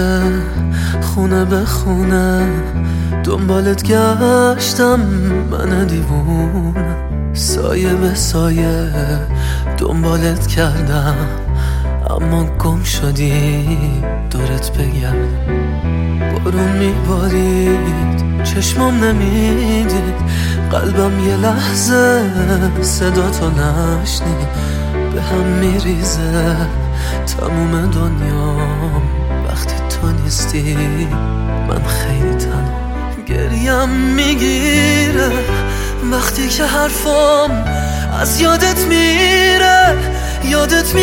خونه به خونه دنبالت گشتم، من دیوونه سایه به سایه دنبالت کردم، اما گم شدی دورت بگردم. بارون میبارید چشمام نمیدید، قلبم یه لحظه صدا تو نشنید. به هم میریزه تموم دنیام وقتی تو نیستی، من خیلی تنها. گریم میگیره وقتی که حرفام از یادت میره، یادت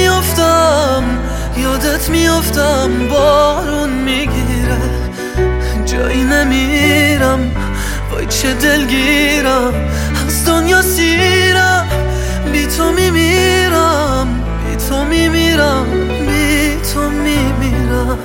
میافتم بارون میگیره، جایی نمیرم وای چه دلگیرم، از دنیا سیرم، بی تو میمیرم، بی تو میمیرم، بی تو میمیرم.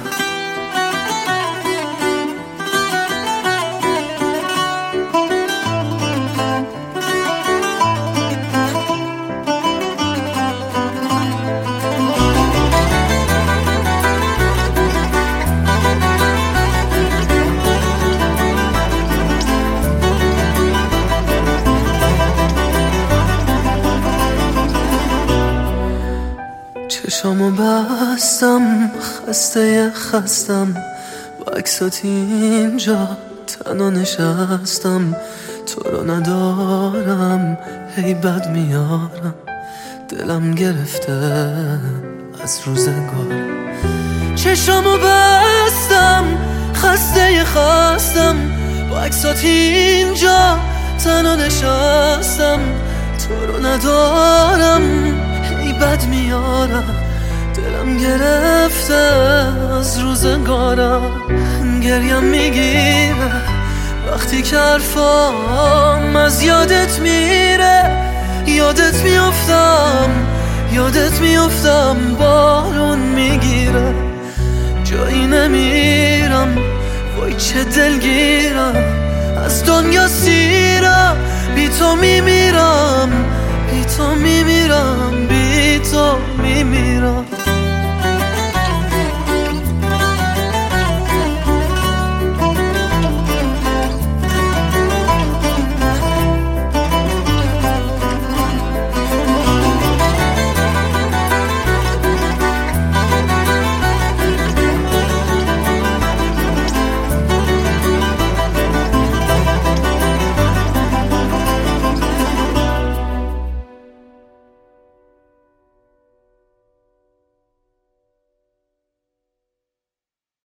چشامو بستم خستم، با عکسات اینجا تنها نشستم، تو رو ندارم هی بد میارم، دلم گرفته از روزگار. چشامو بستم خستم، با عکسات اینجا تنها نشستم، تو رو ندارم هی بد میارم، دلم گرفته از روزگارم. گریم میگیره وقتی که حرفام از یادت میره، یادت میافتم بارون میگیره، جایی نمیرم وای چه دلگیرم، از دنیا سیرم، بی تو میمیرم، بی تو میمیرم، بی تو میمیرم.